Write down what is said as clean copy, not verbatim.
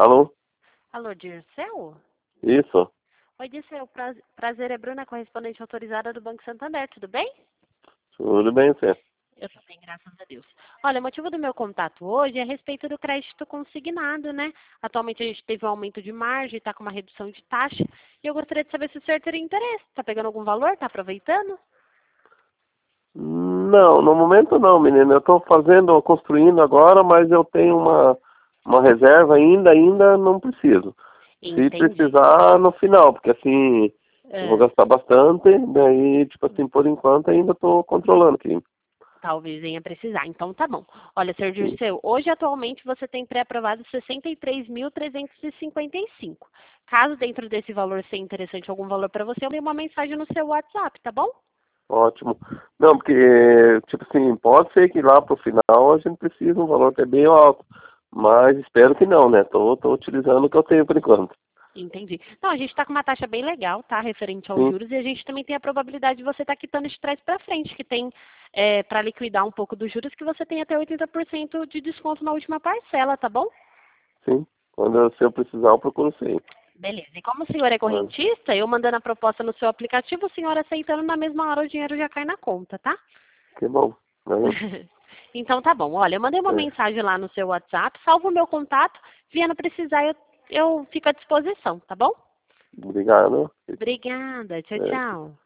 Alô? Alô, Dirceu? Isso. Oi, Dirceu. Prazer, é Bruna, correspondente autorizada do Banco Santander, tudo bem? Tudo bem, você? Eu tô bem, graças a Deus. Olha, o motivo do meu contato hoje é a respeito do crédito consignado, né? Atualmente a gente teve um aumento de margem, tá com uma redução de taxa, e eu gostaria de saber se o senhor teria interesse. Tá pegando algum valor? Tá aproveitando? Não, no momento não, menina. Eu estou construindo agora, mas eu tenho uma reserva ainda não preciso. Se Entendi. precisar, no final, porque assim, eu vou É, gastar bastante, daí, tipo assim, por enquanto ainda estou controlando aqui. talvez venha precisar. Então tá bom. Olha, senhor Sim. Dirceu, hoje atualmente você tem pré-aprovado 63.355. Caso dentro desse valor seja interessante algum valor para você, eu dei uma mensagem no seu WhatsApp, tá bom? Ótimo. Não, porque, tipo assim, pode ser que lá pro final a gente precise um valor que é bem alto, mas espero que não, né? Tô utilizando o que eu tenho por enquanto. Entendi. Não, a gente está com uma taxa bem legal, tá? Referente aos Sim. juros, e a gente também tem a probabilidade de você estar quitando de trás para frente, que tem para liquidar um pouco dos juros, que você tem até 80% de desconto na última parcela, tá bom? Sim. Se eu precisar, eu procuro sim. Beleza. E como o senhor é Ah, correntista, eu mandando a proposta no seu aplicativo, o senhor aceitando na mesma hora o dinheiro já cai na conta, tá? que bom. Né? Então tá bom. Olha, eu mandei uma É. mensagem lá no seu WhatsApp, salvo o meu contato, vindo precisar, eu fico à disposição, tá bom? Obrigado. Obrigada. Tchau, É. tchau.